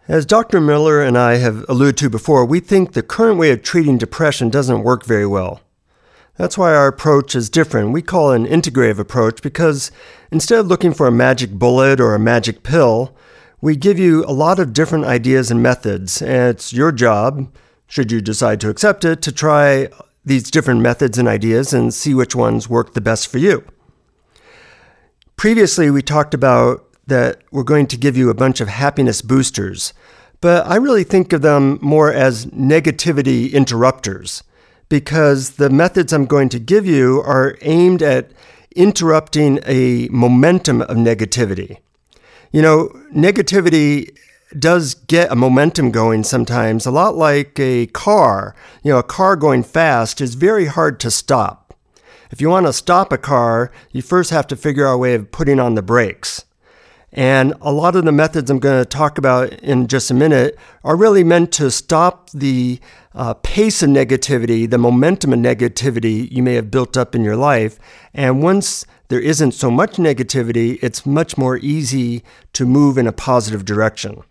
As Dr. Miller and I have alluded to before, we think the current way of treating depression doesn't work very well. That's why our approach is different. We call it an integrative approach because instead of looking for a magic bullet or a magic pill, we give you a lot of different ideas and methods, and it's your job, should you decide to accept it, to try these different methods and ideas and see which ones work the best for you. Previously, we talked about that we're going to give you a bunch of happiness boosters, but I really think of them more as negativity interrupters because the methods I'm going to give you are aimed at interrupting a momentum of negativity. You know, negativity does get a momentum going sometimes, a lot like a car. You know, a car going fast is very hard to stop. If you want to stop a car, you first have to figure out a way of putting on the brakes. And a lot of the methods I'm going to talk about in just a minute are really meant to stop the pace of negativity, the momentum of negativity you may have built up in your life. And once there isn't so much negativity, it's much more easy to move in a positive direction.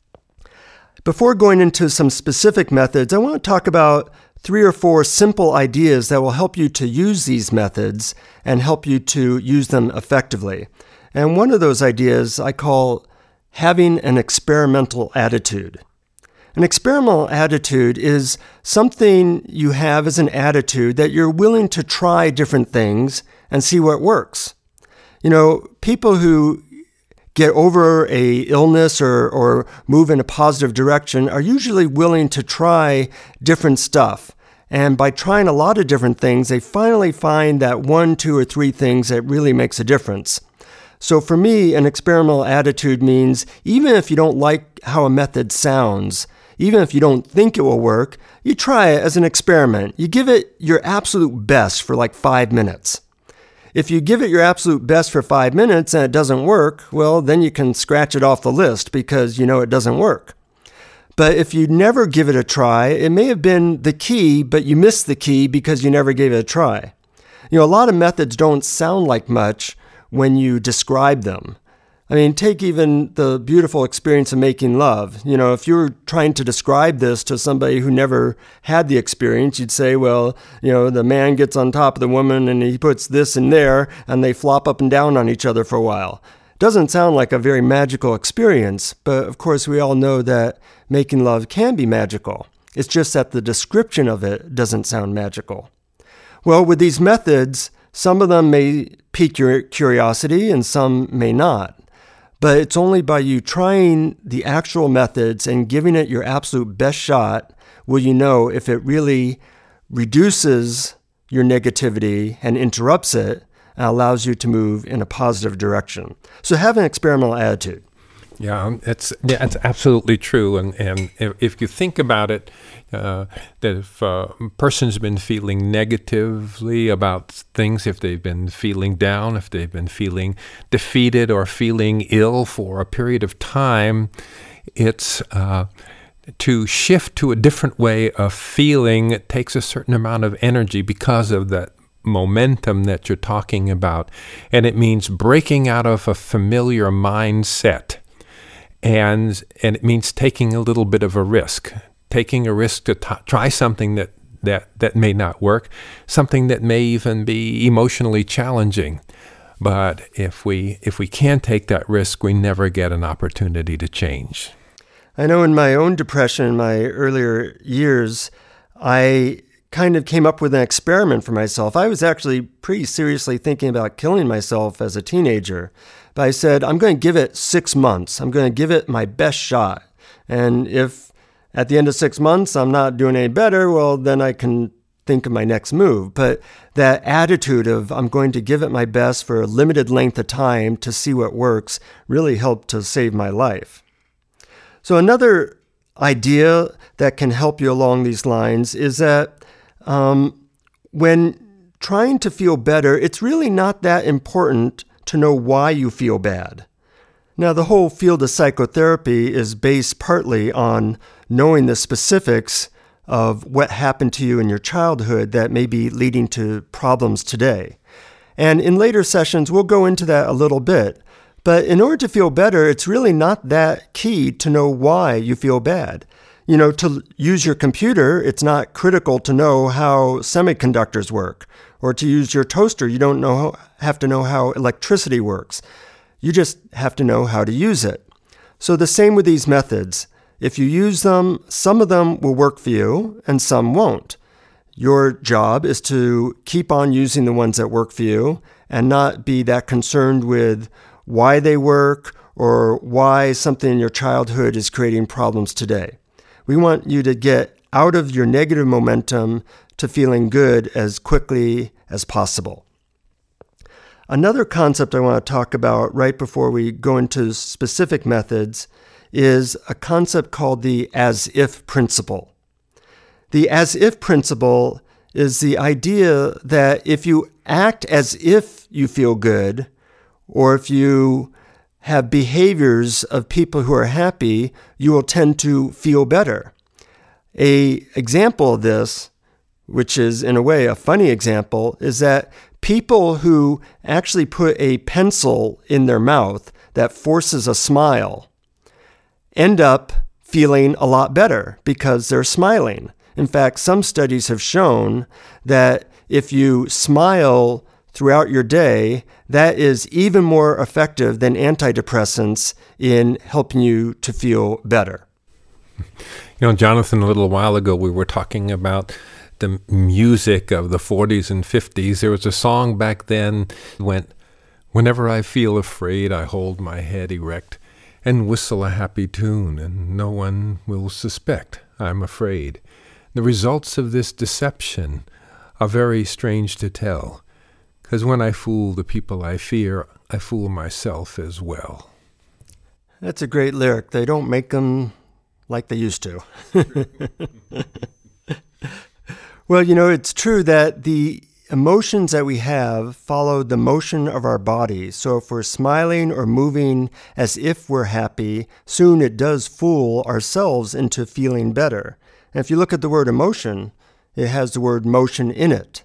Before going into some specific methods, I want to talk about 3 or 4 simple ideas that will help you to use these methods and help you to use them effectively. And one of those ideas I call having an experimental attitude. An experimental attitude is something you have as an attitude that you're willing to try different things and see what works. You know, people who get over a illness or move in a positive direction are usually willing to try different stuff. And by trying a lot of different things, they finally find that 1, 2, or 3 things that really makes a difference. So for me, an experimental attitude means even if you don't like how a method sounds, even if you don't think it will work, you try it as an experiment. You give it your absolute best for like 5 minutes. If you give it your absolute best for 5 minutes and it doesn't work, well, then you can scratch it off the list because you know it doesn't work. But if you never give it a try, it may have been the key, but you missed the key because you never gave it a try. You know, a lot of methods don't sound like much when you describe them. I mean, take even the beautiful experience of making love. You know, if you were trying to describe this to somebody who never had the experience, you'd say, well, you know, the man gets on top of the woman and he puts this in there and they flop up and down on each other for a while. Doesn't sound like a very magical experience, but of course we all know that making love can be magical. It's just that the description of it doesn't sound magical. Well, with these methods, some of them may pique your curiosity and some may not. But it's only by you trying the actual methods and giving it your absolute best shot will you know if it really reduces your negativity and interrupts it and allows you to move in a positive direction. So have an experimental attitude. Yeah, it's absolutely true. And if you think about it, that if a person's been feeling negatively about things, if they've been feeling down, if they've been feeling defeated or feeling ill for a period of time, it's to shift to a different way of feeling. It takes a certain amount of energy because of that momentum that you're talking about. And it means breaking out of a familiar mindset. And it means taking a little bit of a risk to try something that may not work, something that may even be emotionally challenging. But if we can't take that risk, we never get an opportunity to change. I know in my own depression in my earlier years, I kind of came up with an experiment for myself. I was actually pretty seriously thinking about killing myself as a teenager. But I said, I'm going to give it 6 months. I'm going to give it my best shot. And if at the end of 6 months I'm not doing any better, well, then I can think of my next move. But that attitude of I'm going to give it my best for a limited length of time to see what works really helped to save my life. So another idea that can help you along these lines is that when trying to feel better, it's really not that important to know why you feel bad. Now, the whole field of psychotherapy is based partly on knowing the specifics of what happened to you in your childhood that may be leading to problems today. And in later sessions, we'll go into that a little bit. But in order to feel better, it's really not that key to know why you feel bad. To use your computer, it's not critical to know how semiconductors work. Or to use your toaster, you don't have to know how electricity works. You just have to know how to use it. So the same with these methods. If you use them, some of them will work for you and some won't. Your job is to keep on using the ones that work for you and not be that concerned with why they work or why something in your childhood is creating problems today. We want you to get out of your negative momentum to feeling good as quickly as possible. Another concept I want to talk about right before we go into specific methods is a concept called the as-if principle. The as-if principle is the idea that if you act as if you feel good, or if you have behaviors of people who are happy, you will tend to feel better. An example of this, which is in a way a funny example, is that people who actually put a pencil in their mouth that forces a smile end up feeling a lot better because they're smiling. In fact, some studies have shown that if you smile throughout your day, that is even more effective than antidepressants in helping you to feel better. Jonathan, a little while ago, we were talking about the music of the 40s and 50s. There was a song back then that went, "Whenever I feel afraid, I hold my head erect and whistle a happy tune, and no one will suspect I'm afraid. The results of this deception are very strange to tell, 'cause when I fool the people I fear, I fool myself as well." That's a great lyric. They don't make them like they used to. Well, it's true that the emotions that we have follow the motion of our body. So if we're smiling or moving as if we're happy, soon it does fool ourselves into feeling better. And if you look at the word emotion, it has the word motion in it.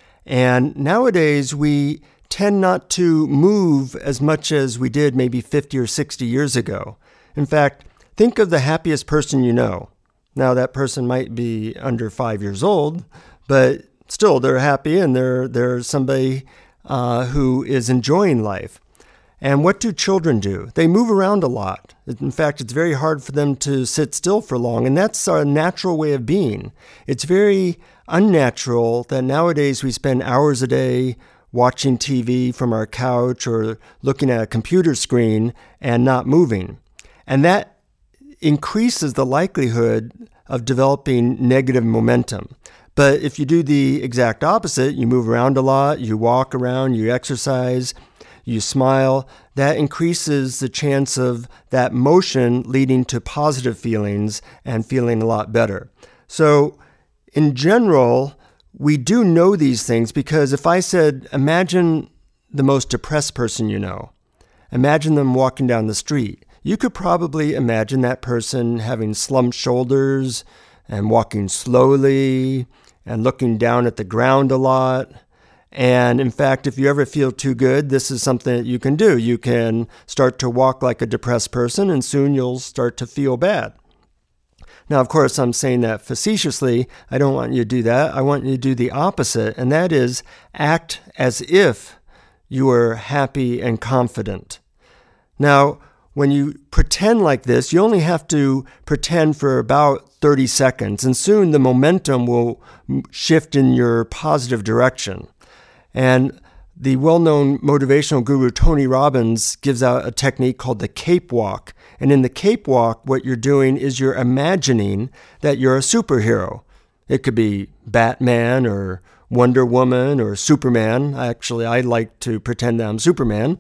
And nowadays, we tend not to move as much as we did maybe 50 or 60 years ago. In fact, think of the happiest person you know. Now, that person might be under 5 years old, but still, they're happy and they're somebody who is enjoying life. And what do children do? They move around a lot. In fact, it's very hard for them to sit still for long, and that's our natural way of being. It's very unnatural that nowadays we spend hours a day watching TV from our couch or looking at a computer screen and not moving. And that increases the likelihood of developing negative momentum. But if you do the exact opposite, you move around a lot, you walk around, you exercise, you smile, that increases the chance of that motion leading to positive feelings and feeling a lot better. So in general, we do know these things because if I said, imagine the most depressed person you know, imagine them walking down the street, you could probably imagine that person having slumped shoulders and walking slowly and looking down at the ground a lot. And in fact, if you ever feel too good, this is something that you can do. You can start to walk like a depressed person, and soon you'll start to feel bad. Now, of course, I'm saying that facetiously. I don't want you to do that. I want you to do the opposite, and that is act as if you are happy and confident. Now, when you pretend like this, you only have to pretend for about 30 seconds, and soon the momentum will shift in your positive direction. And the well-known motivational guru Tony Robbins gives out a technique called the cape walk. And in the cape walk, what you're doing is you're imagining that you're a superhero. It could be Batman or Wonder Woman or Superman. Actually, I like to pretend that I'm Superman.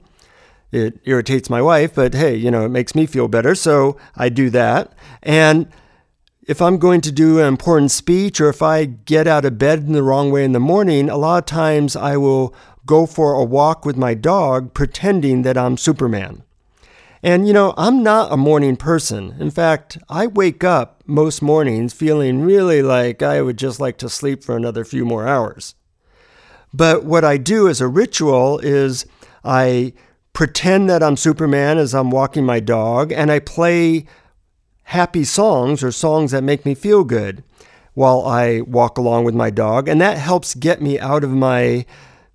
It irritates my wife, but hey, it makes me feel better, so I do that. And if I'm going to do an important speech or if I get out of bed in the wrong way in the morning, a lot of times I will go for a walk with my dog pretending that I'm Superman. And, I'm not a morning person. In fact, I wake up most mornings feeling really like I would just like to sleep for another few more hours. But what I do as a ritual is I pretend that I'm Superman as I'm walking my dog, and I play happy songs or songs that make me feel good while I walk along with my dog, and that helps get me out of my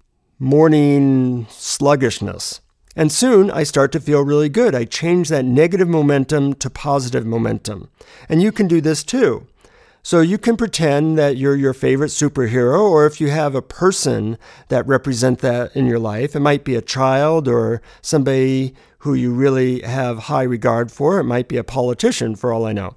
morning sluggishness. And soon I start to feel really good. I change that negative momentum to positive momentum. And you can do this too. So you can pretend that you're your favorite superhero, or if you have a person that represents that in your life, it might be a child or somebody who you really have high regard for. It might be a politician, for all I know.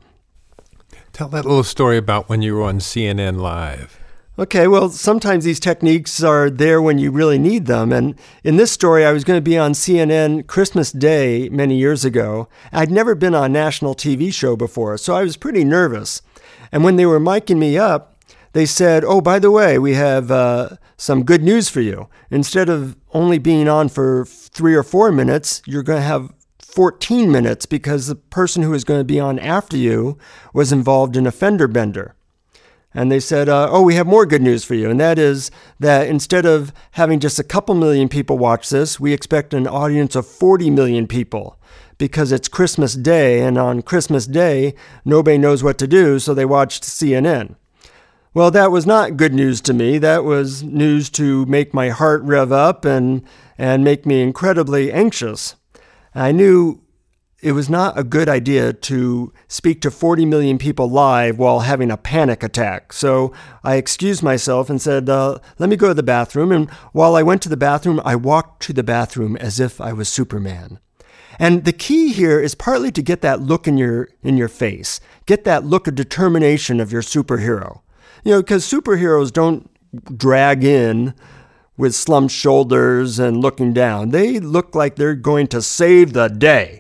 Tell that little story about when you were on CNN Live. Okay, well, sometimes these techniques are there when you really need them. And in this story, I was going to be on CNN Christmas Day many years ago. I'd never been on a national TV show before, so I was pretty nervous. And when they were miking me up, they said, oh, by the way, we have some good news for you. Instead of only being on for 3 or 4 minutes, you're going to have 14 minutes because the person who is going to be on after you was involved in a fender bender. And they said, we have more good news for you. And that is that instead of having just a couple million people watch this, we expect an audience of 40 million people because it's Christmas Day. And on Christmas Day, nobody knows what to do, so they watched CNN. Well, that was not good news to me. That was news to make my heart rev up and make me incredibly anxious. I knew it was not a good idea to speak to 40 million people live while having a panic attack. So I excused myself and said, let me go to the bathroom. And while I went to the bathroom, I walked to the bathroom as if I was Superman. And the key here is partly to get that look in your face, get that look of determination of your superhero. Because superheroes don't drag in with slumped shoulders and looking down. They look like they're going to save the day.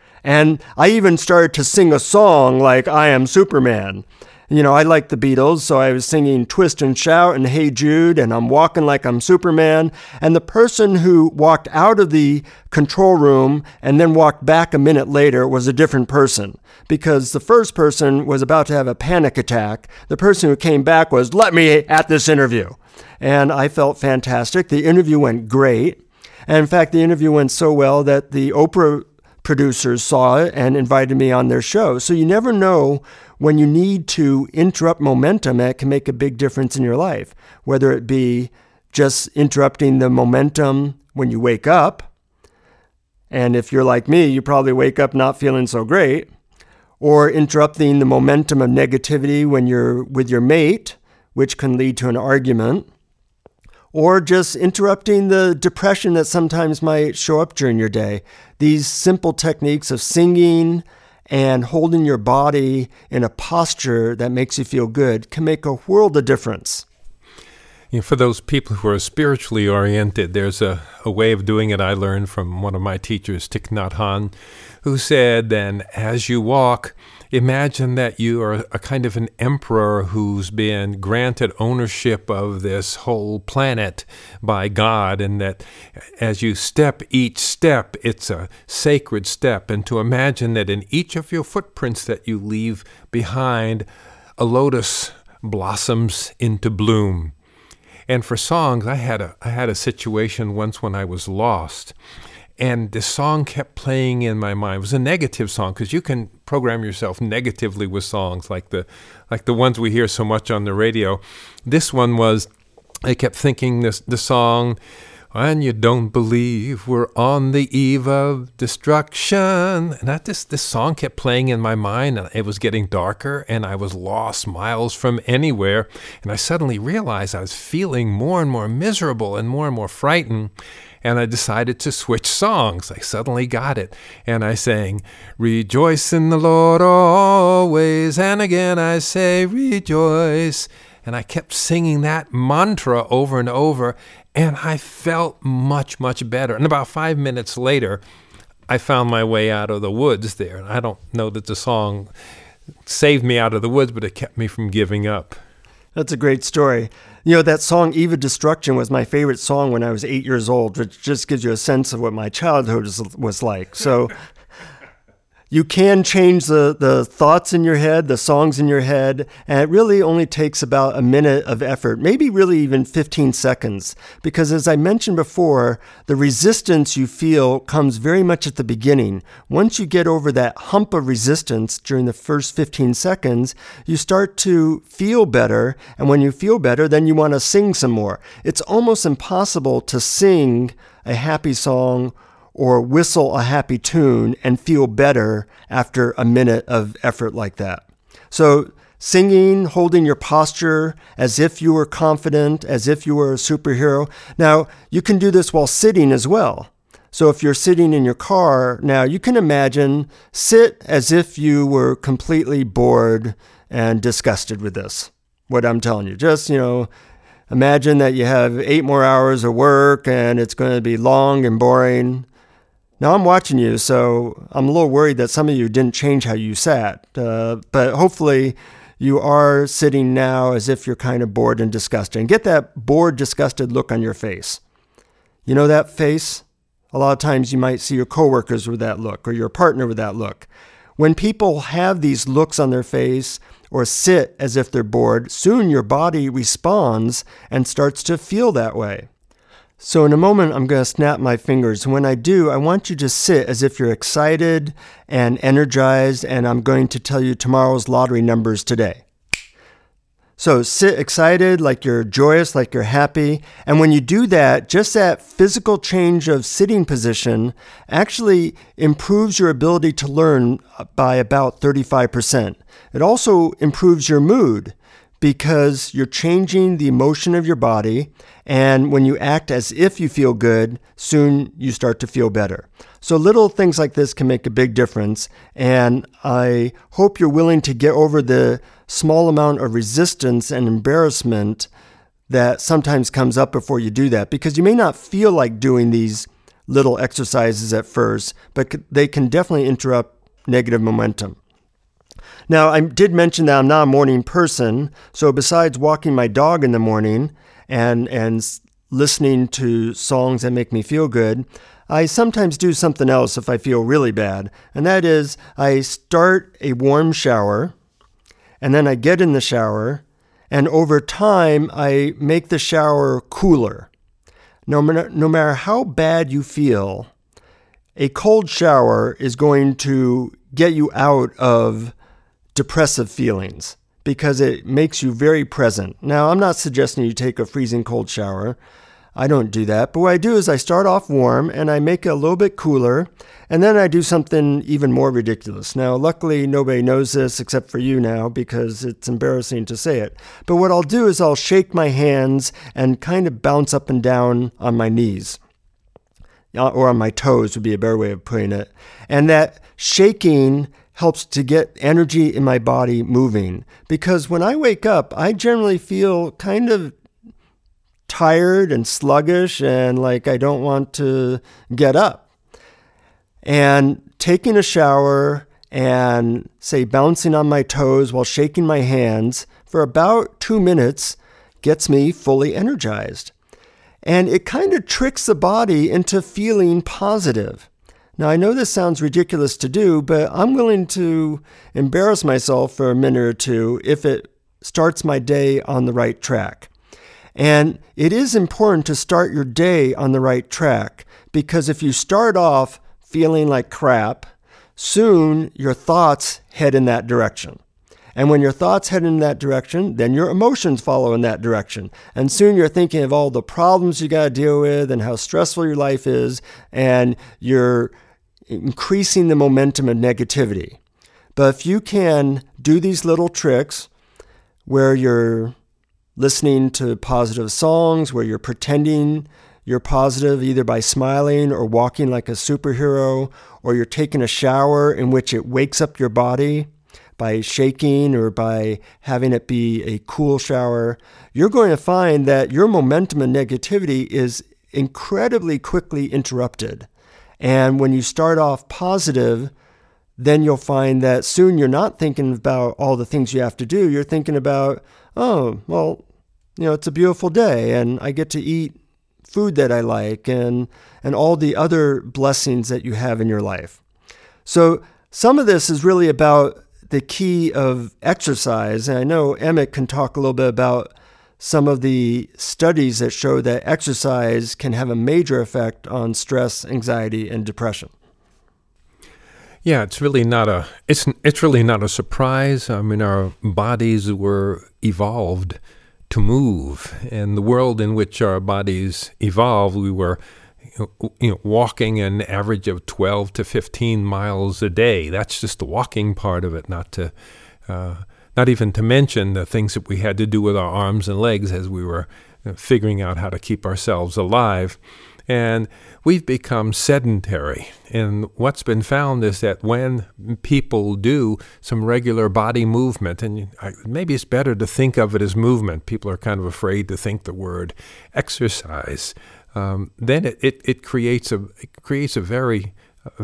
And I even started to sing a song like I Am Superman. I like the Beatles, so I was singing Twist and Shout and Hey Jude, and I'm walking like I'm Superman. And the person who walked out of the control room and then walked back a minute later was a different person, because the first person was about to have a panic attack. The person who came back was, let me at this interview. And I felt fantastic. The interview went great. And in fact, the interview went so well that the Oprah producers saw it and invited me on their show. So you never know when you need to interrupt momentum, that can make a big difference in your life, whether it be just interrupting the momentum when you wake up. And if you're like me, you probably wake up not feeling so great, or interrupting the momentum of negativity when you're with your mate, which can lead to an argument, or just interrupting the depression that sometimes might show up during your day. These simple techniques of singing and holding your body in a posture that makes you feel good can make a world of difference. For those people who are spiritually oriented, there's a way of doing it I learned from one of my teachers, Thich Nhat Hanh, who said, then as you walk, imagine that you are a kind of an emperor who's been granted ownership of this whole planet by God, and that as you step each step, it's a sacred step, and to imagine that in each of your footprints that you leave behind, a lotus blossoms into bloom. And for songs, I had a situation once when I was lost, and this song kept playing in my mind. It was a negative song, because you can program yourself negatively with songs like the ones we hear so much on the radio. This one was, I kept thinking the song, and you don't believe we're on the eve of destruction. And this song kept playing in my mind, and it was getting darker, and I was lost miles from anywhere. And I suddenly realized I was feeling more and more miserable and more frightened. And I decided to switch songs. I suddenly got it. And I sang, rejoice in the Lord always. And again I say, rejoice. And I kept singing that mantra over and over. And I felt much, much better. And about 5 minutes later, I found my way out of the woods there. And I don't know that the song saved me out of the woods, but it kept me from giving up. That's a great story. That song, Eve of Destruction, was my favorite song when I was 8 years old, which just gives you a sense of what my childhood was like. So, You can change the thoughts in your head, the songs in your head, and it really only takes about a minute of effort, maybe really even 15 seconds. Because as I mentioned before, the resistance you feel comes very much at the beginning. Once you get over that hump of resistance during the first 15 seconds, you start to feel better. And when you feel better, then you want to sing some more. It's almost impossible to sing a happy song or whistle a happy tune and feel better after a minute of effort like that. So singing, holding your posture as if you were confident, as if you were a superhero. Now, you can do this while sitting as well. So if you're sitting in your car, now you can imagine, sit as if you were completely bored and disgusted with this, what I'm telling you. Just, imagine that you have 8 more hours of work and it's going to be long and boring. Now, I'm watching you, so I'm a little worried that some of you didn't change how you sat. But hopefully you are sitting now as if you're kind of bored and disgusted. And get that bored, disgusted look on your face. You know that face? A lot of times you might see your coworkers with that look or your partner with that look. When people have these looks on their face or sit as if they're bored, soon your body responds and starts to feel that way. So in a moment, I'm going to snap my fingers. When I do, I want you to sit as if you're excited and energized, and I'm going to tell you tomorrow's lottery numbers today. So sit excited, like you're joyous, like you're happy. And when you do that, just that physical change of sitting position actually improves your ability to learn by about 35%. It also improves your mood, because you're changing the emotion of your body, and when you act as if you feel good, soon you start to feel better. So little things like this can make a big difference, and I hope you're willing to get over the small amount of resistance and embarrassment that sometimes comes up before you do that, because you may not feel like doing these little exercises at first, but they can definitely interrupt negative momentum. Now, I did mention that I'm not a morning person, so besides walking my dog in the morning and listening to songs that make me feel good, I sometimes do something else if I feel really bad, and that is I start a warm shower, and then I get in the shower, and over time I make the shower cooler. No matter how bad you feel, a cold shower is going to get you out of depressive feelings because it makes you very present. Now, I'm not suggesting you take a freezing cold shower. I don't do that. But what I do is I start off warm and I make it a little bit cooler, and then I do something even more ridiculous. Now, luckily, nobody knows this except for you now because it's embarrassing to say it. But what I'll do is I'll shake my hands and kind of bounce up and down on my knees. Or on my toes would be a better way of putting it. And that shaking helps to get energy in my body moving. Because when I wake up, I generally feel kind of tired and sluggish and like I don't want to get up. And taking a shower and, say, bouncing on my toes while shaking my hands for about 2 minutes gets me fully energized. And it kind of tricks the body into feeling positive. Now, I know this sounds ridiculous to do, but I'm willing to embarrass myself for a minute or two if it starts my day on the right track. And it is important to start your day on the right track, because if you start off feeling like crap, soon your thoughts head in that direction. And when your thoughts head in that direction, then your emotions follow in that direction. And soon you're thinking of all the problems you got to deal with and how stressful your life is, and you're increasing the momentum of negativity. But if you can do these little tricks where you're listening to positive songs, where you're pretending you're positive either by smiling or walking like a superhero, or you're taking a shower in which it wakes up your body by shaking or by having it be a cool shower, you're going to find that your momentum and negativity is incredibly quickly interrupted. And when you start off positive, then you'll find that soon you're not thinking about all the things you have to do. You're thinking about, oh, well, it's a beautiful day and I get to eat food that I like and all the other blessings that you have in your life. So some of this is really about the key of exercise. And I know Emmett can talk a little bit about some of the studies that show that exercise can have a major effect on stress, anxiety, and depression. Yeah, it's really not a surprise. I mean, our bodies were evolved to move, and the world in which our bodies evolved, we were walking an average of 12 to 15 miles a day. That's just the walking part of it, not even to mention the things that we had to do with our arms and legs as we were figuring out how to keep ourselves alive. And we've become sedentary. And what's been found is that when people do some regular body movement, and maybe it's better to think of it as movement. People are kind of afraid to think the word exercise. Then it creates a very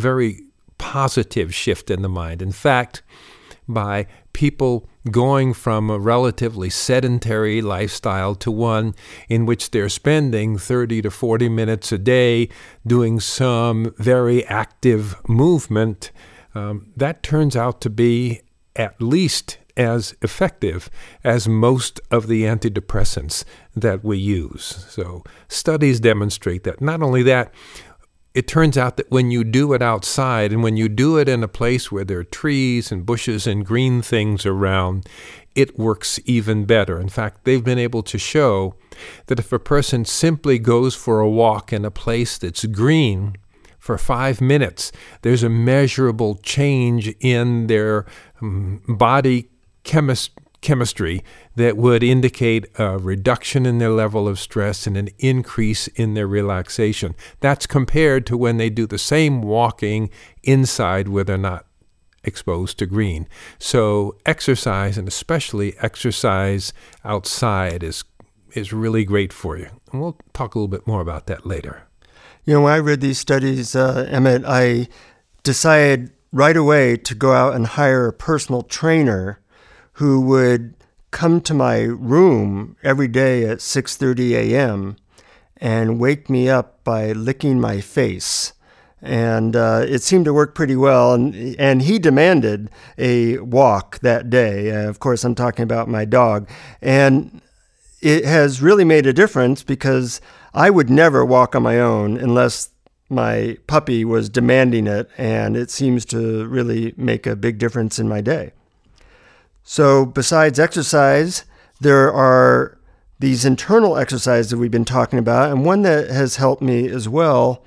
positive shift in the mind. In fact, by people going from a relatively sedentary lifestyle to one in which they're spending 30 to 40 minutes a day doing some very active movement, that turns out to be at least as effective as most of the antidepressants that we use. So studies demonstrate that. Not only that, it turns out that when you do it outside and when you do it in a place where there are trees and bushes and green things around, it works even better. In fact, they've been able to show that if a person simply goes for a walk in a place that's green for 5 minutes, there's a measurable change in their body chemistry that would indicate a reduction in their level of stress and an increase in their relaxation. That's compared to when they do the same walking inside where they're not exposed to green. So exercise, and especially exercise outside, is really great for you. And we'll talk a little bit more about that later. When I read these studies, Emmett, I decided right away to go out and hire a personal trainer who would come to my room every day at 6:30 a.m. and wake me up by licking my face. And it seemed to work pretty well. And he demanded a walk that day. Of course, I'm talking about my dog. And it has really made a difference because I would never walk on my own unless my puppy was demanding it. And it seems to really make a big difference in my day. So besides exercise, there are these internal exercises that we've been talking about. And one that has helped me as well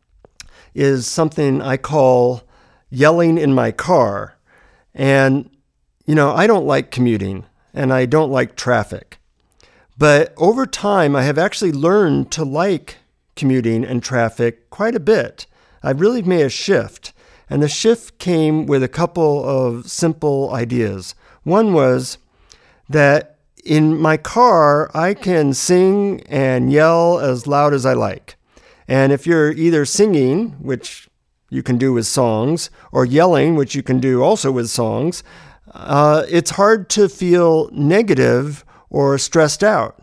is something I call yelling in my car. And, I don't like commuting and I don't like traffic. But over time, I have actually learned to like commuting and traffic quite a bit. I've really made a shift. And the shift came with a couple of simple ideas. One was that in my car, I can sing and yell as loud as I like. And if you're either singing, which you can do with songs, or yelling, which you can do also with songs, it's hard to feel negative or stressed out.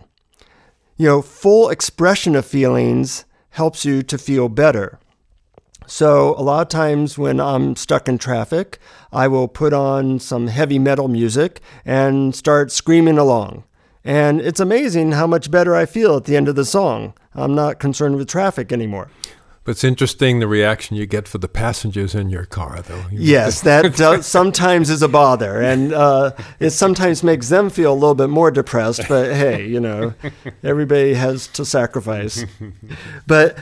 Full expression of feelings helps you to feel better. So a lot of times when I'm stuck in traffic, I will put on some heavy metal music and start screaming along. And it's amazing how much better I feel at the end of the song. I'm not concerned with traffic anymore. But it's interesting the reaction you get for the passengers in your car, though. Yes, that sometimes is a bother. And it sometimes makes them feel a little bit more depressed. But hey, everybody has to sacrifice. But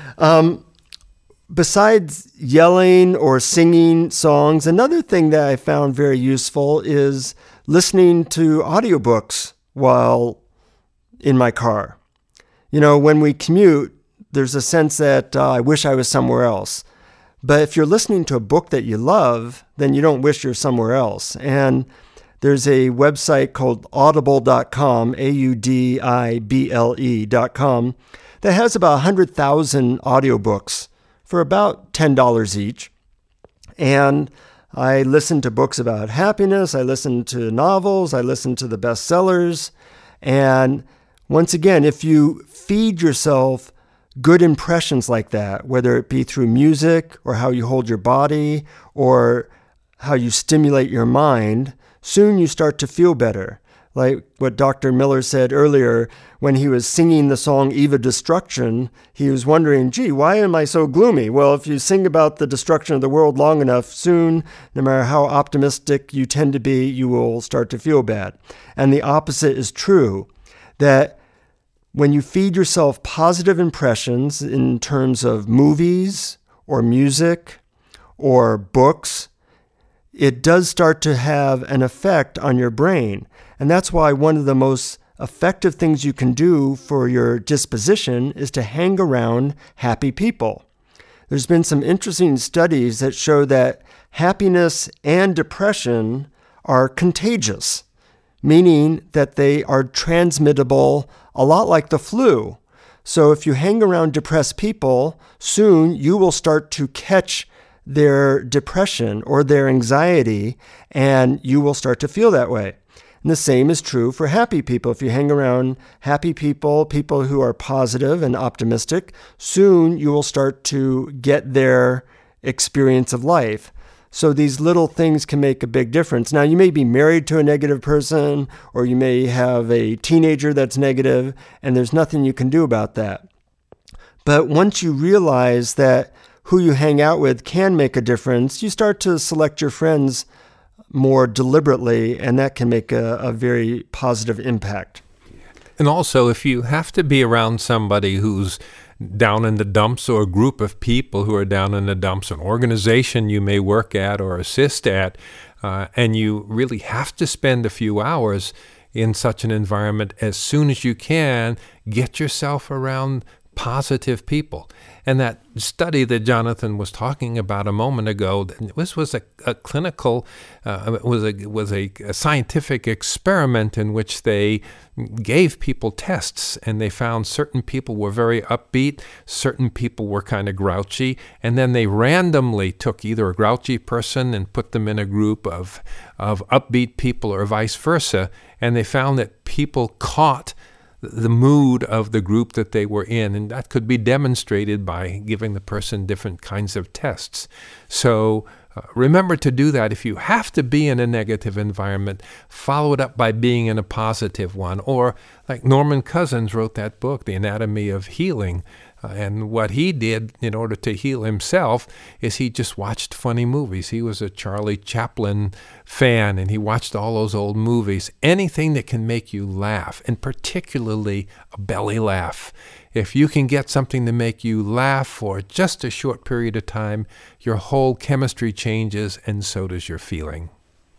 besides yelling or singing songs, another thing that I found very useful is listening to audiobooks while in my car. When we commute, there's a sense that I wish I was somewhere else. But if you're listening to a book that you love, then you don't wish you're somewhere else. And there's a website called audible.com, audible.com, that has about 100,000 audiobooks for about $10 each. And I listen to books about happiness. I listen to novels. I listen to the bestsellers. And once again, if you feed yourself good impressions like that, whether it be through music or how you hold your body or how you stimulate your mind, soon you start to feel better. Like what Dr. Miller said earlier, when he was singing the song Eve of Destruction, he was wondering, gee, why am I so gloomy? Well, if you sing about the destruction of the world long enough, soon, no matter how optimistic you tend to be, you will start to feel bad. And the opposite is true, that when you feed yourself positive impressions in terms of movies or music or books, it does start to have an effect on your brain. And that's why one of the most effective things you can do for your disposition is to hang around happy people. There's been some interesting studies that show that happiness and depression are contagious, meaning that they are transmittable a lot like the flu. So if you hang around depressed people, soon you will start to catch their depression or their anxiety, and you will start to feel that way. And the same is true for happy people. If you hang around happy people, people who are positive and optimistic, soon you will start to get their experience of life. So these little things can make a big difference. Now, you may be married to a negative person, or you may have a teenager that's negative, and there's nothing you can do about that. But once you realize that who you hang out with can make a difference, you start to select your friends more deliberately, and that can make a very positive impact. And also, if you have to be around somebody who's down in the dumps, or a group of people who are down in the dumps, an organization you may work at or assist at, and you really have to spend a few hours in such an environment, as soon as you can, get yourself around positive people. And that study that Jonathan was talking about a moment ago, this was a clinical, was a scientific experiment in which they gave people tests, and they found certain people were very upbeat, certain people were kind of grouchy, and then they randomly took either a grouchy person and put them in a group of upbeat people, or vice versa, and they found that people caught the mood of the group that they were in, and that could be demonstrated by giving the person different kinds of tests. So remember to do that. If you have to be in a negative environment, follow it up by being in a positive one. Or like Norman Cousins wrote that book, The Anatomy of Healing, and what he did in order to heal himself is he just watched funny movies. He was a Charlie Chaplin fan, and he watched all those old movies. Anything that can make you laugh, and particularly a belly laugh. If you can get something to make you laugh for just a short period of time, your whole chemistry changes, and so does your feeling.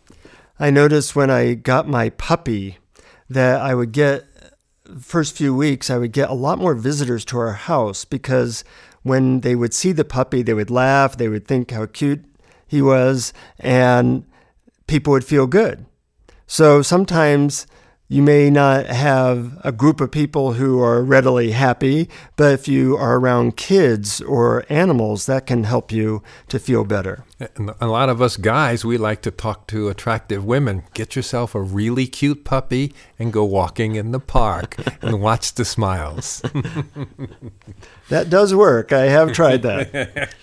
I noticed when I got my puppy that I would get first few weeks, I would get a lot more visitors to our house, because when they would see the puppy, they would laugh, they would think how cute he was, and people would feel good. So sometimes you may not have a group of people who are readily happy, but if you are around kids or animals, that can help you to feel better. And a lot of us guys, we like to talk to attractive women. Get yourself a really cute puppy and go walking in the park and watch the smiles. That does work. I have tried that.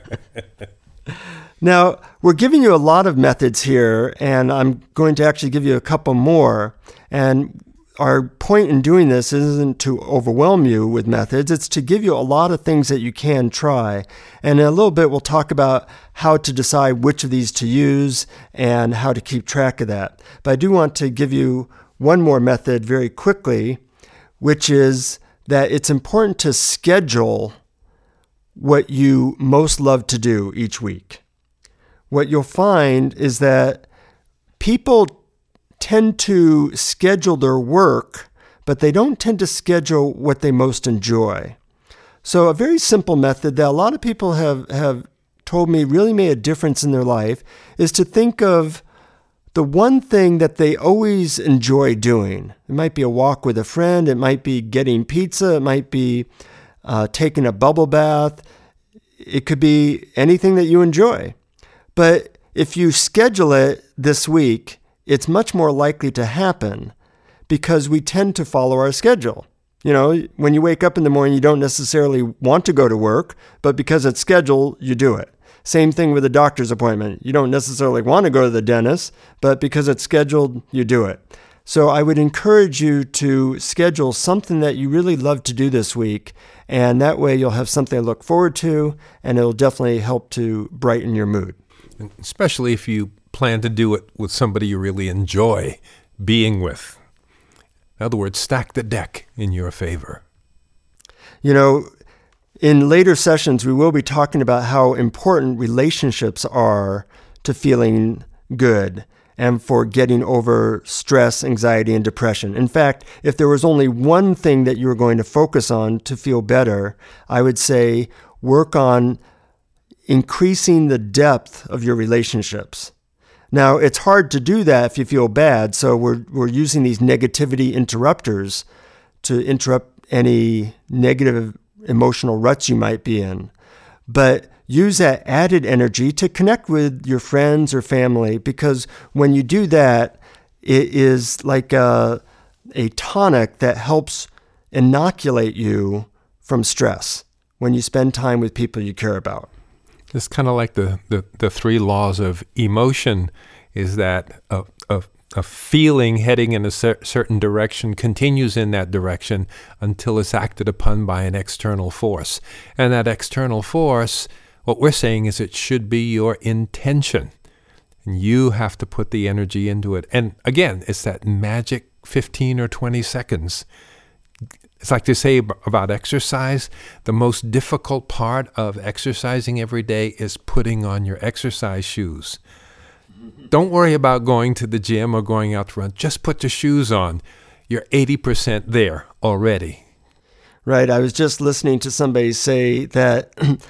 Now, we're giving you a lot of methods here, and I'm going to actually give you a couple more. And our point in doing this isn't to overwhelm you with methods. It's to give you a lot of things that you can try. And in a little bit, we'll talk about how to decide which of these to use and how to keep track of that. But I do want to give you one more method very quickly, which is that it's important to schedule what you most love to do each week. What you'll find is that people tend to schedule their work, but they don't tend to schedule what they most enjoy. So a very simple method that a lot of people have told me really made a difference in their life is to think of the one thing that they always enjoy doing. It might be a walk with a friend, it might be getting pizza, it might be taking a bubble bath, it could be anything that you enjoy. But if you schedule it this week, it's much more likely to happen because we tend to follow our schedule. You know, when you wake up in the morning, you don't necessarily want to go to work, but because it's scheduled, you do it. Same thing with a doctor's appointment. You don't necessarily want to go to the dentist, but because it's scheduled, you do it. So I would encourage you to schedule something that you really love to do this week, and that way you'll have something to look forward to, and it'll definitely help to brighten your mood. Especially if you plan to do it with somebody you really enjoy being with. In other words, stack the deck in your favor. You know, in later sessions, we will be talking about how important relationships are to feeling good and for getting over stress, anxiety, and depression. In fact, if there was only one thing that you were going to focus on to feel better, I would say work on increasing the depth of your relationships. Now, it's hard to do that if you feel bad, so we're using these negativity interrupters to interrupt any negative emotional ruts you might be in. But use that added energy to connect with your friends or family, because when you do that, it is like a tonic that helps inoculate you from stress when you spend time with people you care about. It's kind of like the three laws of emotion, is that a feeling heading in a certain direction continues in that direction until it's acted upon by an external force. And that external force, what we're saying is it should be your intention. And you have to put the energy into it. And again, it's that magic 15 or 20 seconds. It's like they say about exercise, the most difficult part of exercising every day is putting on your exercise shoes. Don't worry about going to the gym or going out to run. Just put the shoes on. You're 80% there already. Right. I was just listening to somebody say that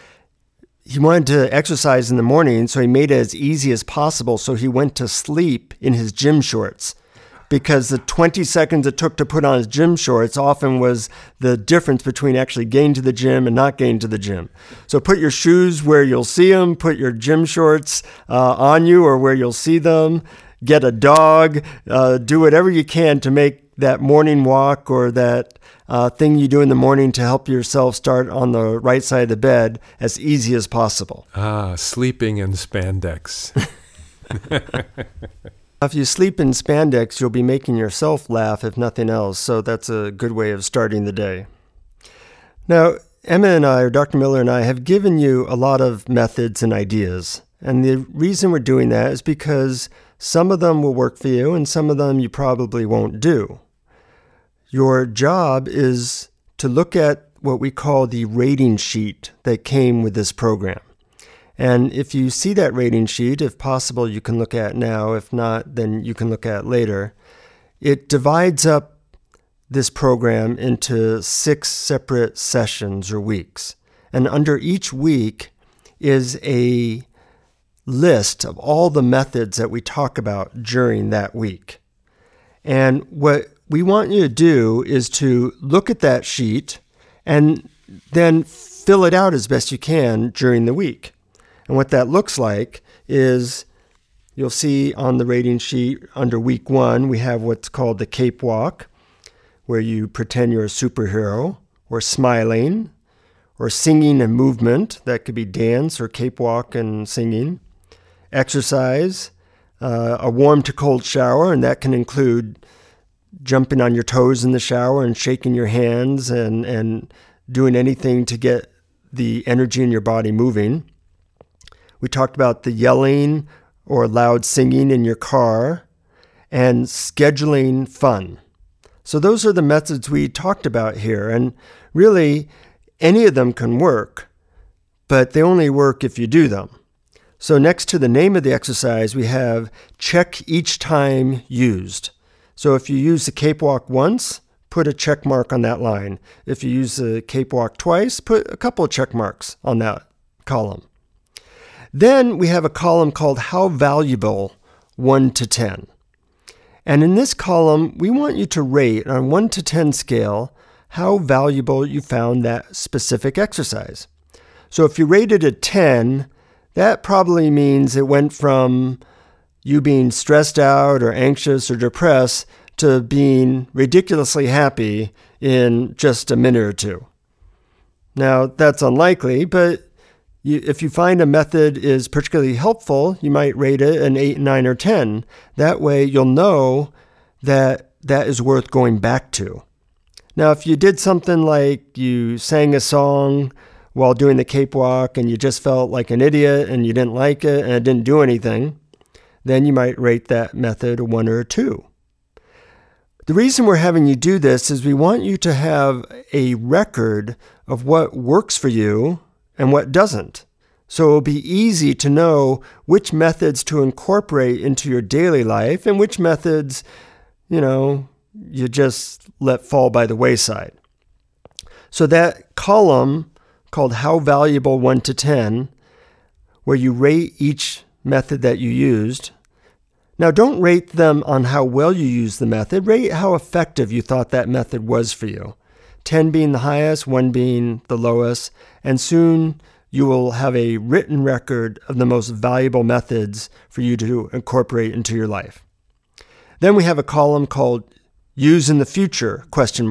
he wanted to exercise in the morning, so he made it as easy as possible. So he went to sleep in his gym shorts, because the 20 seconds it took to put on his gym shorts often was the difference between actually getting to the gym and not getting to the gym. So put your shoes where you'll see them, put your gym shorts on you or where you'll see them, get a dog, do whatever you can to make that morning walk or that thing you do in the morning to help yourself start on the right side of the bed as easy as possible. Sleeping in spandex. If you sleep in spandex, you'll be making yourself laugh, if nothing else, so that's a good way of starting the day. Now, Emma and I, or Dr. Miller and I, have given you a lot of methods and ideas, and the reason we're doing that is because some of them will work for you and some of them you probably won't do. Your job is to look at what we call the rating sheet that came with this program. And if you see that rating sheet, if possible, you can look at it now. If not, then you can look at it later. It divides up this program into 6 separate sessions or weeks. And under each week is a list of all the methods that we talk about during that week. And what we want you to do is to look at that sheet and then fill it out as best you can during the week. And what that looks like is you'll see on the rating sheet under week 1, we have what's called the cape walk, where you pretend you're a superhero, or smiling, or singing and movement. That could be dance or cape walk and singing. Exercise, a warm to cold shower, and that can include jumping on your toes in the shower and shaking your hands and doing anything to get the energy in your body moving. We talked about the yelling or loud singing in your car and scheduling fun. So those are the methods we talked about here. And really, any of them can work, but they only work if you do them. So next to the name of the exercise, we have check each time used. So if you use the cape walk once, put a check mark on that line. If you use the cape walk twice, put a couple of check marks on that column. Then we have a column called How Valuable 1 to 10. And in this column, we want you to rate on 1 to 10 scale how valuable you found that specific exercise. So if you rated a 10, that probably means it went from you being stressed out or anxious or depressed to being ridiculously happy in just a minute or two. Now, that's unlikely, but If you find a method is particularly helpful, you might rate it an 8, 9, or 10. That way you'll know that that is worth going back to. Now, if you did something like you sang a song while doing the cakewalk and you just felt like an idiot and you didn't like it and it didn't do anything, then you might rate that method a 1 or a 2. The reason we're having you do this is we want you to have a record of what works for you and what doesn't. So it'll be easy to know which methods to incorporate into your daily life and which methods, you just let fall by the wayside. So that column called How Valuable 1 to 10, where you rate each method that you used. Now, don't rate them on how well you use the method. Rate how effective you thought that method was for you. 10 being the highest, 1 being the lowest, and soon you will have a written record of the most valuable methods for you to incorporate into your life. Then we have a column called Use in the Future, ?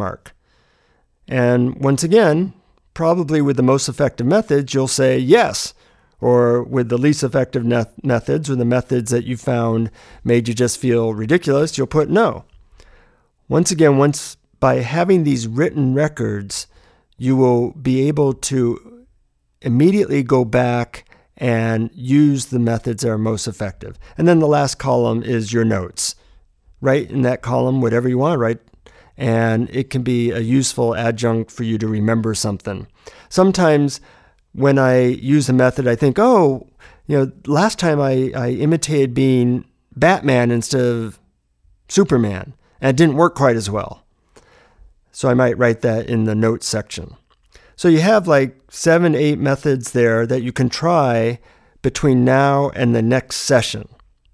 And once again, probably with the most effective methods, you'll say yes. Or with the least effective methods, or the methods that you found made you just feel ridiculous, you'll put no. Once again, by having these written records, you will be able to immediately go back and use the methods that are most effective. And then the last column is your notes. Write in that column whatever you want to write, and it can be a useful adjunct for you to remember something. Sometimes when I use a method, I think, last time I imitated being Batman instead of Superman, and it didn't work quite as well. So I might write that in the notes section. So you have like 7, 8 methods there that you can try between now and the next session.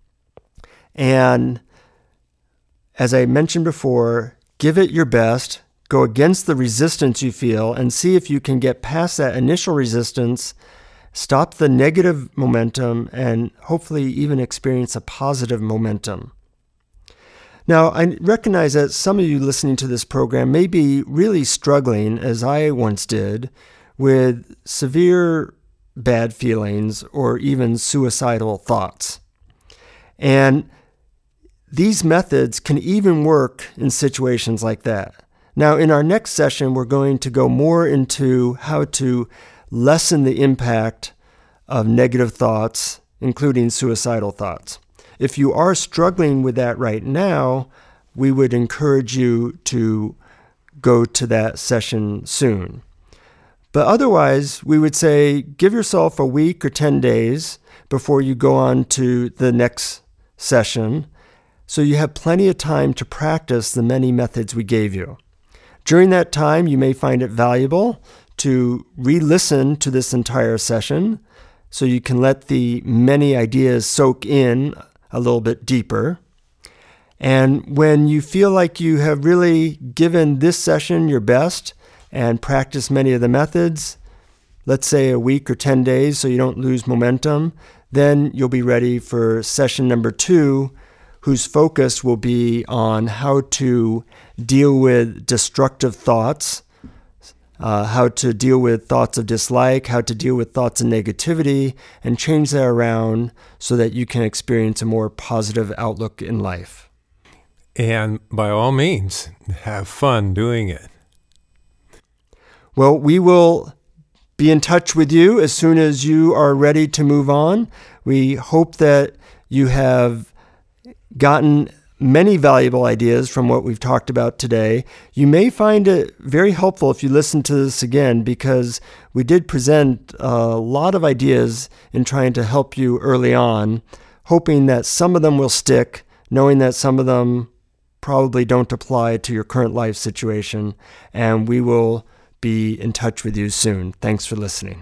And as I mentioned before, give it your best. Go against the resistance you feel and see if you can get past that initial resistance, stop the negative momentum, and hopefully even experience a positive momentum. Now, I recognize that some of you listening to this program may be really struggling, as I once did, with severe bad feelings or even suicidal thoughts. And these methods can even work in situations like that. Now, in our next session, we're going to go more into how to lessen the impact of negative thoughts, including suicidal thoughts. If you are struggling with that right now, we would encourage you to go to that session soon. But otherwise, we would say give yourself a week or 10 days before you go on to the next session, so you have plenty of time to practice the many methods we gave you. During that time, you may find it valuable to re-listen to this entire session so you can let the many ideas soak in a little bit deeper. And when you feel like you have really given this session your best and practiced many of the methods, let's say a week or 10 days so you don't lose momentum, then you'll be ready for session number 2, whose focus will be on how to deal with destructive thoughts, how to deal with thoughts of dislike, how to deal with thoughts of negativity, and change that around so that you can experience a more positive outlook in life. And by all means, have fun doing it. Well, we will be in touch with you as soon as you are ready to move on. We hope that you have gotten many valuable ideas from what we've talked about today. You may find it very helpful if you listen to this again, because we did present a lot of ideas in trying to help you early on, hoping that some of them will stick, knowing that some of them probably don't apply to your current life situation, and we will be in touch with you soon. Thanks for listening.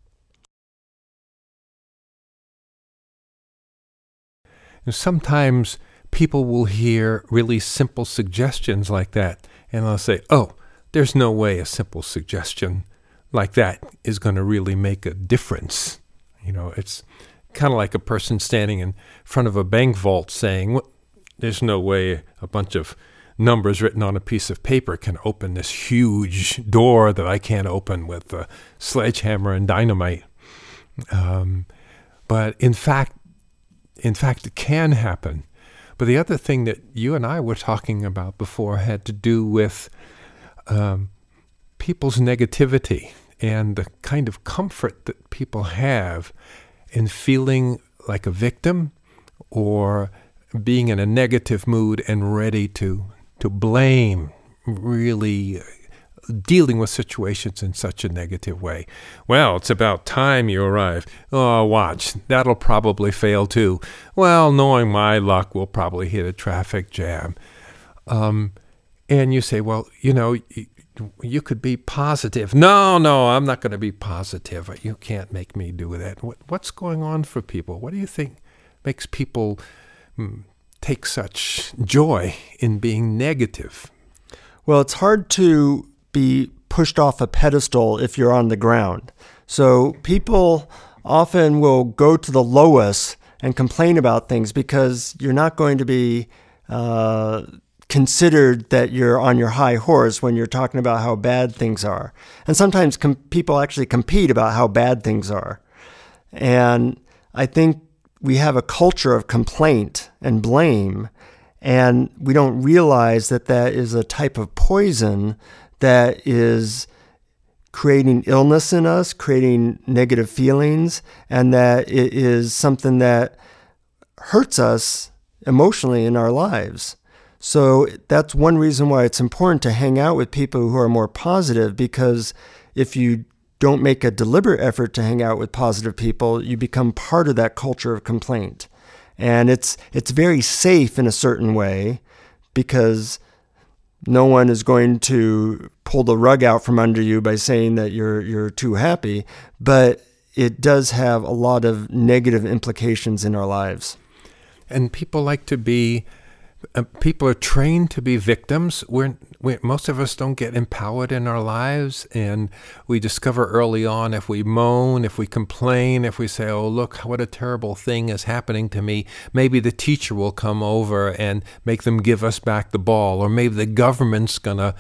Sometimes people will hear really simple suggestions like that, and they'll say, oh, there's no way a simple suggestion like that is going to really make a difference. It's kind of like a person standing in front of a bank vault saying, well, there's no way a bunch of numbers written on a piece of paper can open this huge door that I can't open with a sledgehammer and dynamite. But in fact, it can happen. But the other thing that you and I were talking about before had to do with people's negativity and the kind of comfort that people have in feeling like a victim or being in a negative mood and ready to blame, really dealing with situations in such a negative way. Well, it's about time you arrive. Oh, watch, that'll probably fail too. Well, knowing my luck, we'll probably hit a traffic jam. And you say, well, you could be positive. No, I'm not going to be positive. You can't make me do that. What's going on for people? What do you think makes people take such joy in being negative? Well, it's hard to be pushed off a pedestal if you're on the ground. So people often will go to the lowest and complain about things because you're not going to be considered that you're on your high horse when you're talking about how bad things are. And sometimes people actually compete about how bad things are. And I think we have a culture of complaint and blame, and we don't realize that that is a type of poison that is creating illness in us, creating negative feelings, and that it is something that hurts us emotionally in our lives. So that's one reason why it's important to hang out with people who are more positive, because if you don't make a deliberate effort to hang out with positive people, you become part of that culture of complaint. And it's very safe in a certain way because no one is going to pull the rug out from under you by saying that you're too happy, but it does have a lot of negative implications in our lives. And people like to be people are trained to be victims. Most of us don't get empowered in our lives, and we discover early on if we moan, if we complain, if we say, oh, look, what a terrible thing is happening to me, maybe the teacher will come over and make them give us back the ball, or maybe the government's gonna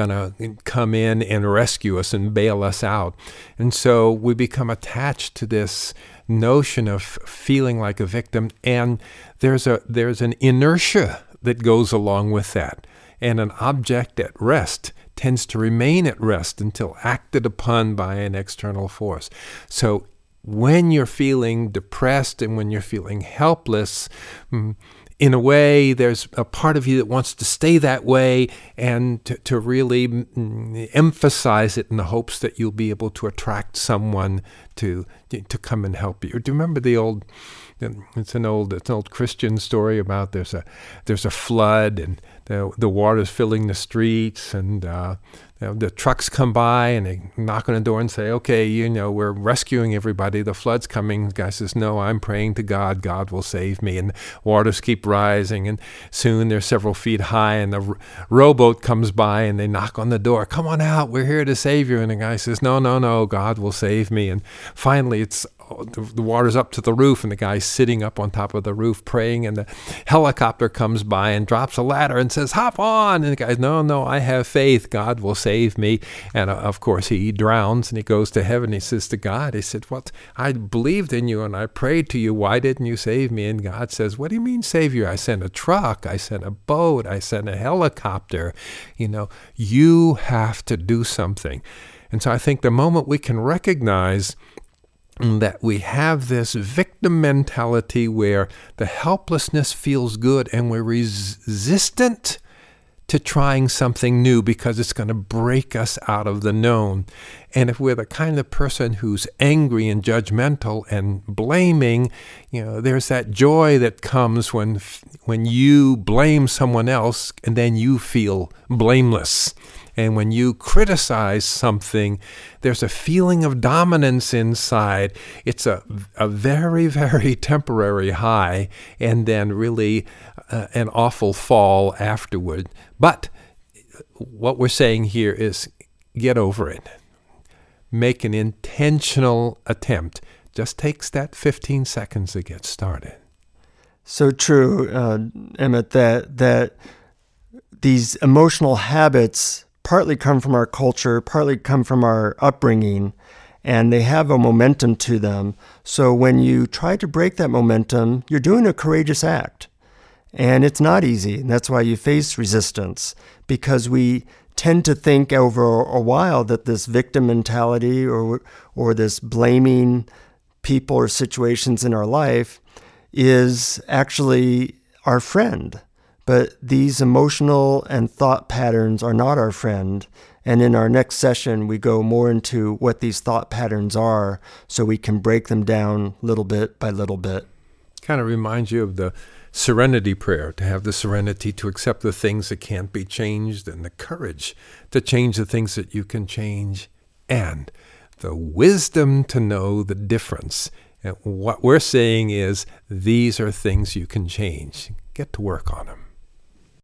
come in and rescue us and bail us out. And so we become attached to this notion of feeling like a victim, and there's an inertia that goes along with that. And an object at rest tends to remain at rest until acted upon by an external force. So when you're feeling depressed and when you're feeling helpless, in a way, there's a part of you that wants to stay that way and to really emphasize it in the hopes that you'll be able to attract someone to come and help you. Do you remember it's an old Christian story about there's a flood and the water's filling the streets, and the trucks come by and they knock on the door and say, okay, we're rescuing everybody. The flood's coming. The guy says, no, I'm praying to God. God will save me. And waters keep rising, and soon they're several feet high, and the rowboat comes by and they knock on the door. Come on out. We're here to save you. And the guy says, no, God will save me. And finally the water's up to the roof, and the guy's sitting up on top of the roof praying, and the helicopter comes by and drops a ladder and says, hop on. And the guy, no, I have faith. God will save me. And of course he drowns and he goes to heaven. He says to God, he said, what? I believed in you and I prayed to you. Why didn't you save me? And God says, what do you mean save you? I sent a truck. I sent a boat. I sent a helicopter. You have to do something. And so I think the moment we can recognize that we have this victim mentality where the helplessness feels good and we're resistant to trying something new because it's going to break us out of the known. And if we're the kind of person who's angry and judgmental and blaming, there's that joy that comes when you blame someone else and then you feel blameless. And when you criticize something, there's a feeling of dominance inside. It's a very, very temporary high, and then really an awful fall afterward. But what we're saying here is get over it. Make an intentional attempt. Just takes that 15 seconds to get started. So true, Emmett, that these emotional habits partly come from our culture, partly come from our upbringing, and they have a momentum to them. So when you try to break that momentum, you're doing a courageous act. And it's not easy, and that's why you face resistance, because we tend to think over a while that this victim mentality or this blaming people or situations in our life is actually our friend. But these emotional and thought patterns are not our friend. And in our next session, we go more into what these thought patterns are so we can break them down little bit by little bit. Kind of reminds you of the serenity prayer, to have the serenity to accept the things that can't be changed and the courage to change the things that you can change and the wisdom to know the difference. And what we're saying is these are things you can change. Get to work on them.